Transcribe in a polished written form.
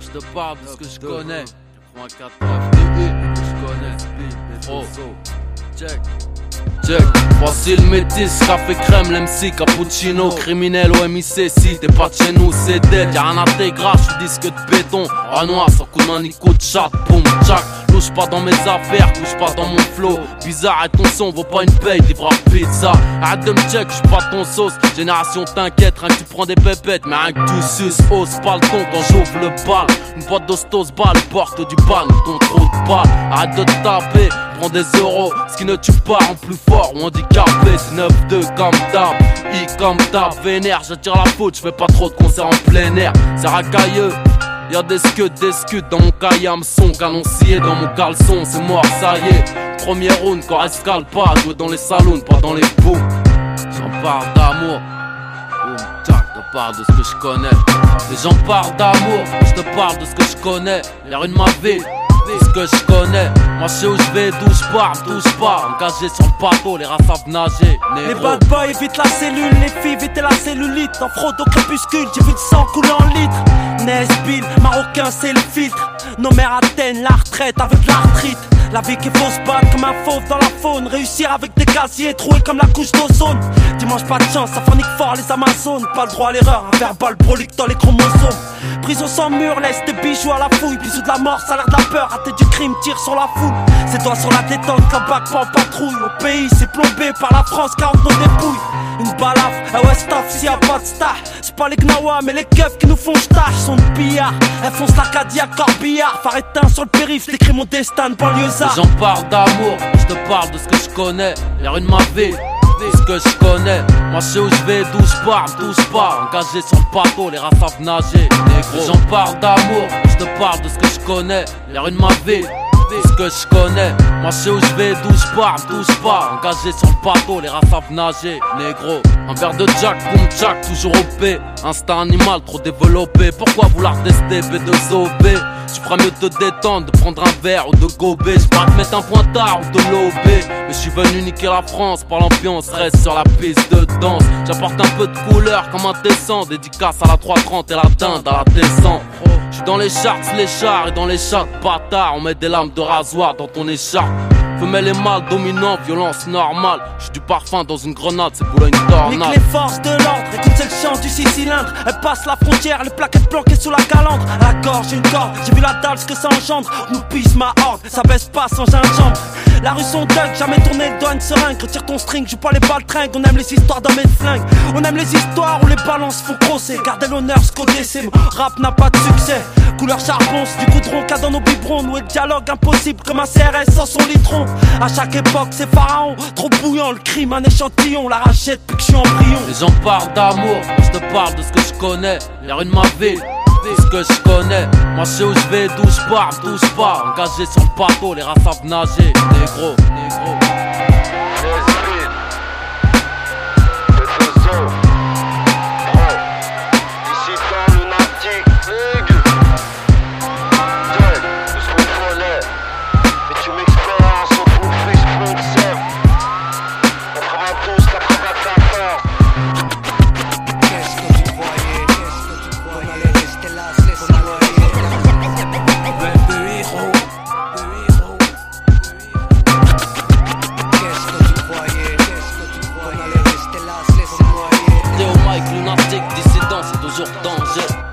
je te parle de ce que je connais. 84 FDI, que je connais. Oh, check. Check. Voici le métis, café crème, l'MC, cappuccino, criminel au MIC. Si t'es pas de chez nous, c'est dead. Y'a un intégral, j'suis disque de béton. Ah noir, sans coup de main ni coup de chat, boum, tchac. Touche pas dans mes affaires, touche pas dans mon flow. Bizarre et ton son vaut pas une paye, livreur pizza. Arrête de me check, j'suis pas ton sauce. Génération t'inquiète, rien que tu prends des pépettes, mais rien que tu suces. Hausse pas le ton quand j'ouvre le bal. Une boîte d'hostos balle, porte du ban, ton trou de balle. Arrête de te taper, prends des euros. Ce qui ne tue pas en plus fort ou handicapé. C'est 9-2 comme d'hab, I comme d'hab. Vénère, j'attire la faute, j'fais pas trop de concerts en plein air. C'est racailleux. Y'a des scuds dans mon cahier hameçon, canon scié dans mon caleçon, c'est mort, ça y est. Premier round, quand escale pas, jouer dans les salons, pas dans les booms. J'en parle d'amour, boum, tac, je parle de ce que je connais. Les gens parlent d'amour, je te parle de ce que je connais. Les rues de ma ville, de ce que je connais. Moi je sais où je vais, d'où je pars, touche pas. Engagé sur le bateau, les rats savent nager. Les bad boys évitent la cellule, les filles évitent la cellulite. En fraude au crépuscule, j'ai vu le sang couler en litres. Nesbill, marocain c'est le filtre. Nos mères atteignent la retraite avec l'arthrite. La vie qu'il faut se battre comme un fauve dans la faune. Réussir avec des casiers troués comme la couche d'ozone. Dimanche pas de chance, ça fornique fort les Amazones. Pas le droit à l'erreur, un verbal brolique dans les chromosomes. Prison sans mur, laisse tes bijoux à la fouille. Bisous de la mort, ça a l'air de la peur. Raté du crime, tire sur la foule. C'est toi sur la détente, la bague pas en patrouille. Au pays, c'est plombé par la France, 40 nos dépouilles. Une balafre, ah ouais staff, s'il y a pas de star. C'est pas les gnawas, mais les keufs qui nous font j'tâche. Sont de billard, elles foncent l'Acadia, corbillard. Phare éteint sur le périph', j'écris mon destin de banlieusard. Les gens parlent d'amour, je te parle de ce que je connais. Les rues de ma ville, de ce que je connais. Moi je sais où je vais, d'où je pars, touche pas. Engagé sur le bateau, les rats savent nager. Les gens parlent d'amour, je te parle de ce que je connais. Les rues de ma ville, de ce que je connais. Moi je sais où je vais, d'où je pars, touche pas. Engagé sur le bateau, les rats savent nager. Négro, un verre de Jack, boom Jack, toujours OP. Instinct animal trop développé. Pourquoi vouloir tester B2OB? Tu feras mieux de te détendre, de prendre un verre ou de gober. Je pourrais te mettre un pointard ou de lober. Mais je suis venu niquer la France par l'ambiance, reste sur la piste de danse. J'apporte un peu de couleur comme un tesson. Dédicace à la 330 et la dinde à la descente. J'suis dans les charts, les chars et dans les chats bâtards. On met des lames de rasoir dans ton écharpe. Femelle et mâle dominant, violence normale. J'suis du parfum dans une grenade, c'est boulot une tornade. Nique les forces de l'ordre, écoute c'est le chant du 6 cylindres. Elle passe la frontière, les plaquettes planquées sous la calandre. À la gorge une corde, j'ai vu la dalle, ce que ça engendre. Nous pisse ma horde, ça baisse pas sans gingembre. La rue son dug, jamais tourné le doigt une seringue. Retire ton string, joue pas les balles tringues. On aime les histoires d'hommes et de flingues. On aime les histoires où les balances font grosser. Garder l'honneur, scoder, c'est rap n'a pas de succès. Couleur charbon, c'est du goudron qu'a dans nos biberons. Nouer le dialogue impossible comme un CRS sans son litron. À chaque époque c'est pharaon, trop bouillant le crime, un échantillon. La rachète depuis que je suis embryon. Les gens parlent d'amour, je te parle de ce que je connais. Les rues de ma ville, de ce que je connais. Moi je sais où je vais, d'où je pars, touche pas. Engagé sur le bateau, les rats savent nager. Négro, négro. Lunatique, dissident, c'est toujours danger.